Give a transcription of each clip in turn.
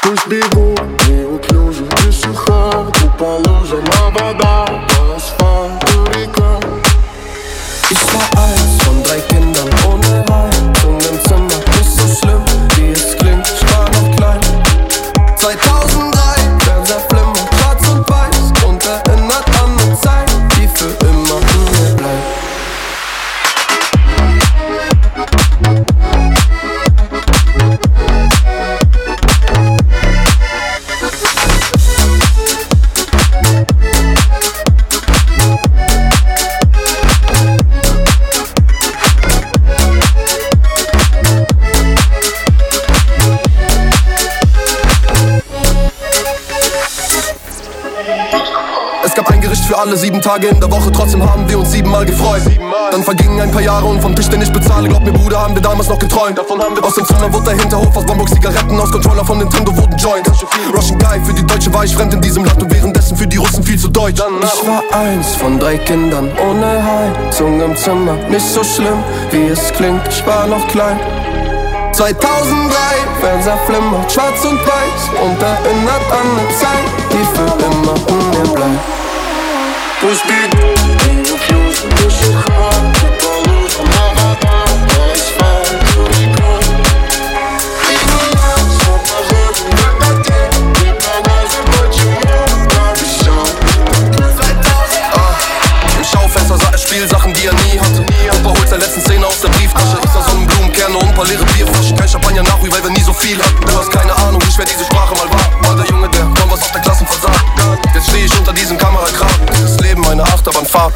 Пусть бегут неуклюже, без ухода по лужам, а вода по асфальту река. Ich war eins von 3 Kindern ohne Heizung im Zimmer. Nicht so schlimm, wie es klingt, ich war noch klein. 2003, Fernseher flimmert, schwarz und weiß und erinnert an eine Zeit, die für immer in mir bleibt. Es gab ein Gericht für alle 7 Tage in der Woche, trotzdem haben wir uns 7-mal gefreut. Dann vergingen ein paar Jahre und vom Tisch, den ich bezahle, glaub mir Bruder, haben wir damals noch geträumt. Aus dem Zimmer wurde der Hinterhof, aus Bamberg Zigaretten, aus Controller von Nintendo wurden Joint. Russian Guy, für die Deutsche war ich fremd in diesem Land und währenddessen für die Russen viel zu deutsch. Ich war eins von 3 Kindern ohne Heizung im Zimmer. Nicht so schlimm, wie es klingt, ich war noch klein. 2003, Fernseher flimmert, schwarz und weiß und erinnert an eine Zeit, die für immer in mir bleibt. Пусть бегут неуклюже, без ухода по лужам, а вода по асфальту река. И меня все похоже на коте, не понять, почему так все. Im Schaufenster sah er Spielsachen, die er nie hatte. Opa holt seine letzten Zähne aus der Brieftasche. Ich sah Sonnenblumenkerne und ein paar leere Bierflaschen. Kein Champagner nach, weil wir nie so viel hatten. Du hast keine Ahnung, wie schwer diese Sprache mal war. War der Junge, der kaum was auf der Klassen versagt. Jetzt steh ich unter diesem Kamerakran. Das Leben eine Achterbahnfahrt.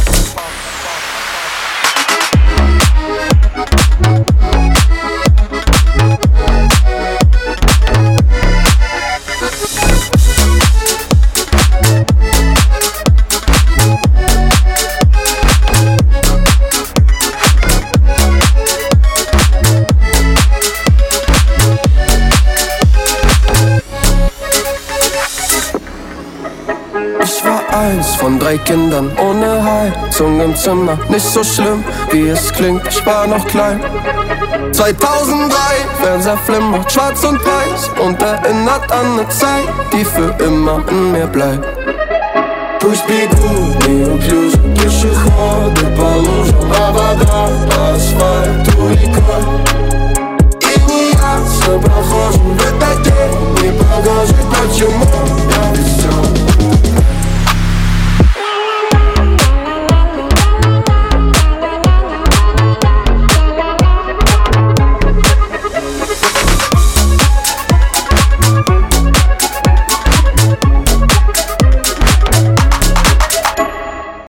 Ich war eins von 3 Kindern ohne Heizung im Zimmer. Nicht so schlimm, wie es klingt, ich war noch klein. 2003, Fernseher flimmert, schwarz und weiß und erinnert an eine Zeit, die für immer in mir bleibt. Пусть бегут неуклюже, пешеходы по лужам, а вода по асфальту река. И не я, все похожим.